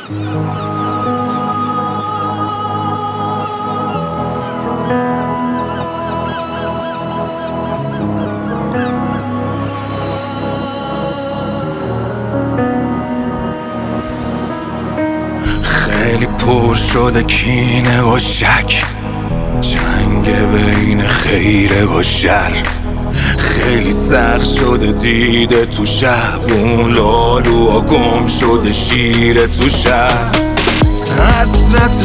خیلی پر شده کینه و شک، جنگ بین خیره و شر. خیلی سخت شده دیده تو شب، اون لالو و گم شده شیر تو شب. حسرت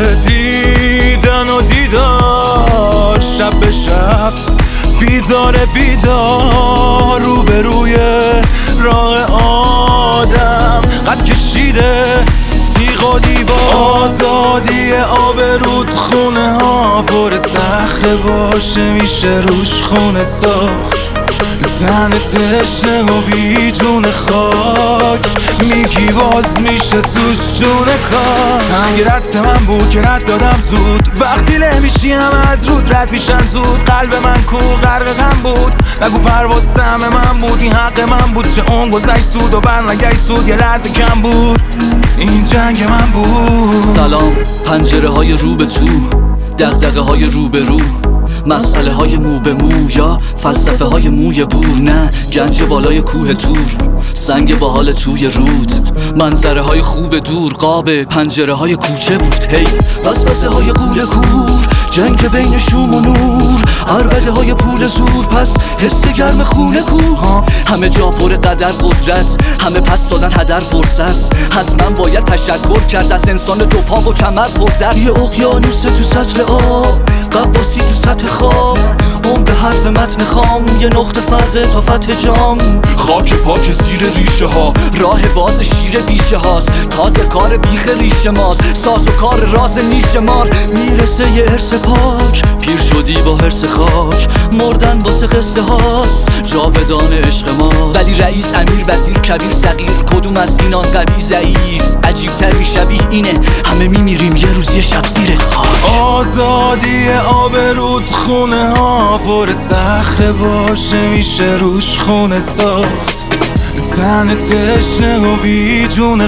دیدن و دیدار، شب به شب بیدار بیدار، روبروی راه آدم قد کشیده تیغ و دیوار. آزادی آبرود خونه ها پر صخره باشه، میشه روش خونه ساخت. زن تشنه و بی جون خاک، میگی باز میشه توش دونه کار. تنگ دست من بود که رد دادم زود، وقتی نمیشی هم از رود رد میشن زود. قلب من کو غرق غم بود، نگو پرواز سهم من بود، این حق من بود. چه اون گذشت سود و بر نگشت سود، یه لحظه کم بود، این جنگ من بود. سلام، پنجره های رو به تو، دغدغه های رو به رو، مسئله های مو به مو یا فلسفه های موی بور. نه گنج بالای کوه تور، سنگ باحال توی رود، منظره های خوب دور، قاب پنجره های کوچه بود. حیف وسوسه های قول کور، جنگ بین شوم و نور، عربده های پول زور، پس حس گرم خونه کوه. همه جا پر قدر قدرت، همه پس دادن هدر فرصت. حتما باید تشکر کرد از انسان دو پا و کمر پر در. یه اقیانوس تو سطح آب، قواسی تو سطح خواب، عمق حرف متن خام، یه نقطه فرق تا فتح جام. خاک پاک زیر ریشه ها، راه باز شیر بیشه هاست. تازه کار بیخ ریشه ماست، ساز و کار راز نیش مار. میرسه یه ارث پاک، پیر شدی با حرص خاک، مردن واسه قصه هاست، جاودان عشق ما. ولی رئیس امیر وزیر کبیر صغیر، کدوم از اینان قوی ضعیف؟ عجیبتر شبیه اینه، همه میمیریم یه روز یه شب زیر خاک. آزادی آبرود خونه ها پر صخره باشه، میشه روش خونه ساخت. تن تشنه و بی جون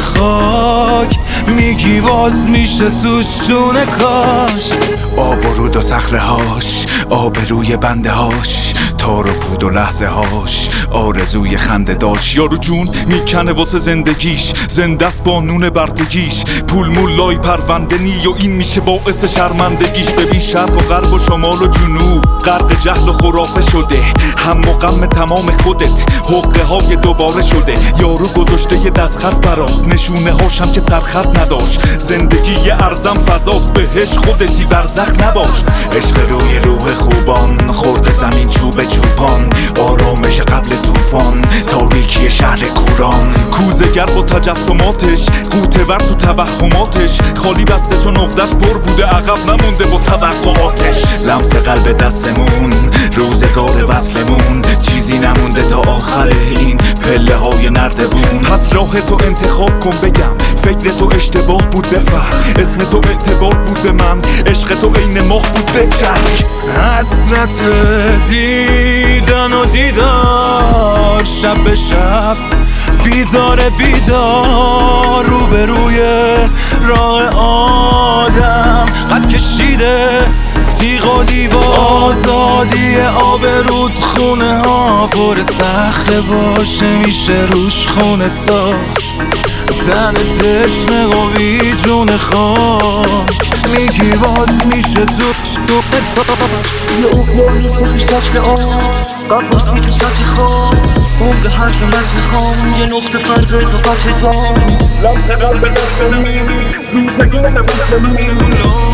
خاک، میگی باز میشه توش دونه کاش. آب و رود و صخره هاش، آبروی بنده هاش، تار و پود و لحظه هاش، آرزوی خنده داشت. یارو جون میکنه واسه زندگیش، زنده است با نون بردگیش. پول مولای پرونده نی و این میشه باعث شرمندگیش. ببین شرق و غرب و شمال و جنوب غرق جهل و خرافه شده، هم و غم تمام خودت حقه های دوباره شده. یارو گذاشته یه دستخط برات، نشونه هاشم که سرخط نداشت. زندگی یه ارزم فضاست، بهش خودتی برزخ نباش. عشق روی روح خوبان، خورد زمین چوب چوبان، آرامش قبل طوفان، تاریکی شهر کوران. کوزه‌گر با تجسماتش، قوطه‌ور تو توهماتش، خالی بسته چون عقدش پر بوده، عقب نمونده با توقعاتش. لمس قلب دستمون، روزگار وصلمون، چیزی نمونده تا آخر این پله های نردبون. پس راه تو انتخاب کن بگم، فکر تو اشتباه بود بفهم، اسم تو اعتبار بود به من، عشق تو عین ماه بود به جنگ. حسرت دیدن و دیدار، شب به شب بیدار بیدار، روبروی راه آدم قد کشیده تیغ و دیوار. آزادی آبرود خونه ها پر صخره باشه، میشه روش خونه ساخت. تن تشنه و بی جون خاک، میگی باز میشه تو یه اقیانوس تو سطح آب، قواسی تو سطح خواب، عمق حرف متن خام، یه نقطه فرق تا فتح جام. لمس قلب دست من، روزگار وصل من.